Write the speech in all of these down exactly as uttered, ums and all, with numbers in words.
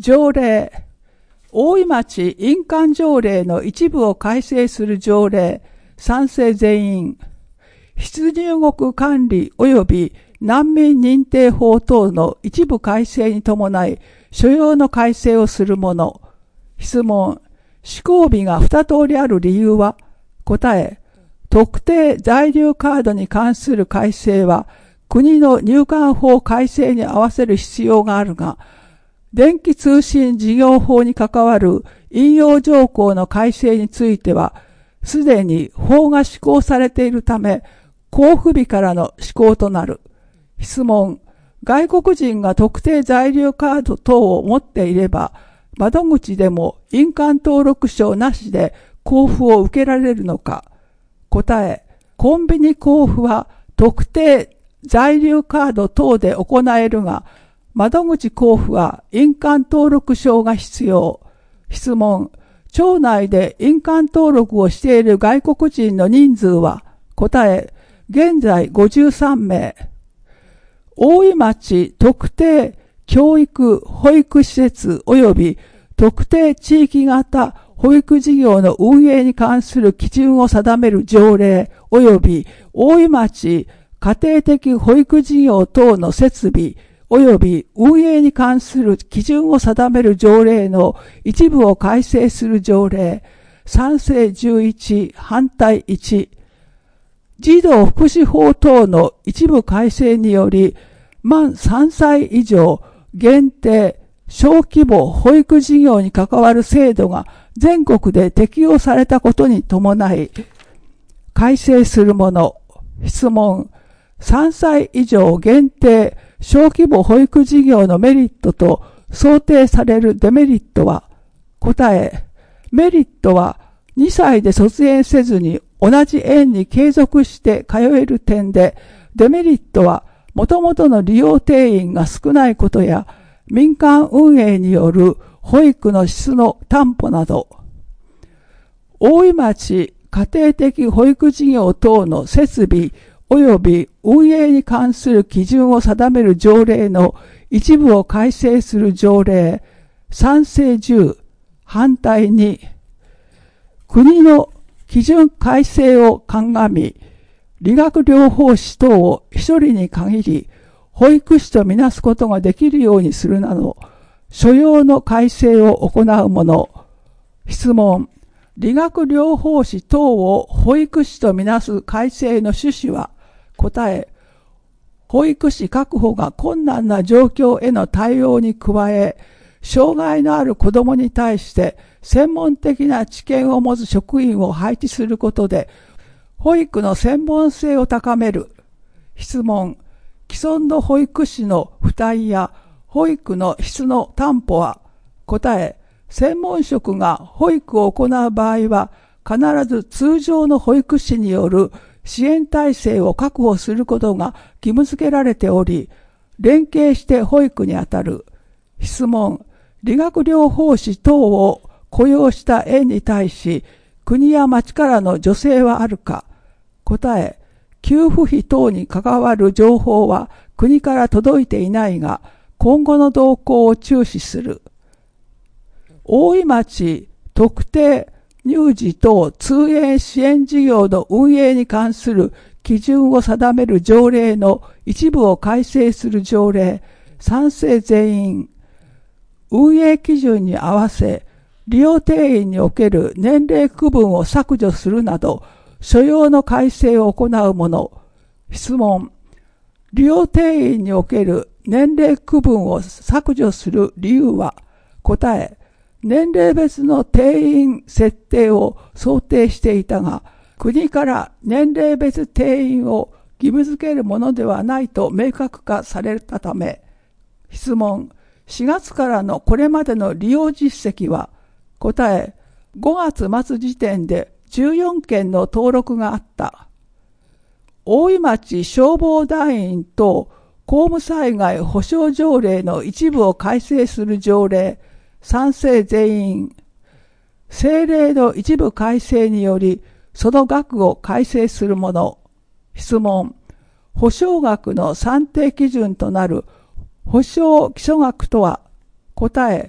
条例、大井町印鑑条例の一部を改正する条例、賛成全員。出入国管理及び難民認定法等の一部改正に伴い、所要の改正をするもの。質問。施行日が二通りある理由は？答え。特定在留カードに関する改正は、国の入管法改正に合わせる必要があるが、電気通信事業法に関わる引用条項の改正については、すでに法が施行されているため、交付日からの施行となる。質問。外国人が特定在留カード等を持っていれば、窓口でも印鑑登録証なしで交付を受けられるのか。答え。コンビニ交付は特定在留カード等で行えるが、窓口交付は印鑑登録証が必要。質問。町内で印鑑登録をしている外国人の人数は？答え。現在ごじゅうさんめい。大井町特定教育保育施設及び特定地域型保育事業の運営に関する基準を定める条例及び大井町家庭的保育事業等の設備及び運営に関する基準を定める条例の一部を改正する条例、賛成じゅういち、反対いち。児童福祉法等の一部改正により、満さんさい以上限定小規模保育事業に関わる制度が全国で適用されたことに伴い、改正するもの。質問。さんさい以上限定小規模保育事業のメリットと想定されるデメリットは？答え。メリットはにさいで卒園せずに同じ園に継続して通える点で、デメリットは元々の利用定員が少ないことや民間運営による保育の質の担保など。大井町家庭的保育事業等の設備及び運営に関する基準を定める条例の一部を改正する条例、賛成じゅう、反対に。国の基準改正を鑑み、理学療法士等を一人に限り、保育士とみなすことができるようにするなど、所要の改正を行うもの。質問。理学療法士等を保育士とみなす改正の趣旨は？答え。保育士確保が困難な状況への対応に加え、障害のある子どもに対して専門的な知見を持つ職員を配置することで、保育の専門性を高める。質問。既存の保育士の負担や保育の質の担保は？答え。専門職が保育を行う場合は、必ず通常の保育士による支援体制を確保することが義務付けられており、連携して保育にあたる。質問。理学療法士等を雇用した園に対し、国や町からの助成はあるか？答え。給付費等に関わる情報は国から届いていないが、今後の動向を注視する。大井町特定乳児等通園支援事業の運営に関する基準を定める条例の一部を改正する条例、賛成全員。運営基準に合わせ、利用定員における年齢区分を削除するなど、所要の改正を行うもの。質問。利用定員における年齢区分を削除する理由は？答え。年齢別の定員設定を想定していたが、国から年齢別定員を義務付けるものではないと明確化されたため。質問。しがつからのこれまでの利用実績は？答え。ごがつ末時点でじゅうよんけんの登録があった。大井町消防団員等公務災害保障条例の一部を改正する条例、賛成全員。政令の一部改正により、その額を改正するもの。質問。保証額の算定基準となる保証基礎額とは？答え。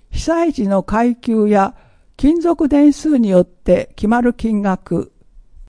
被災時の階級や勤続年数によって決まる金額、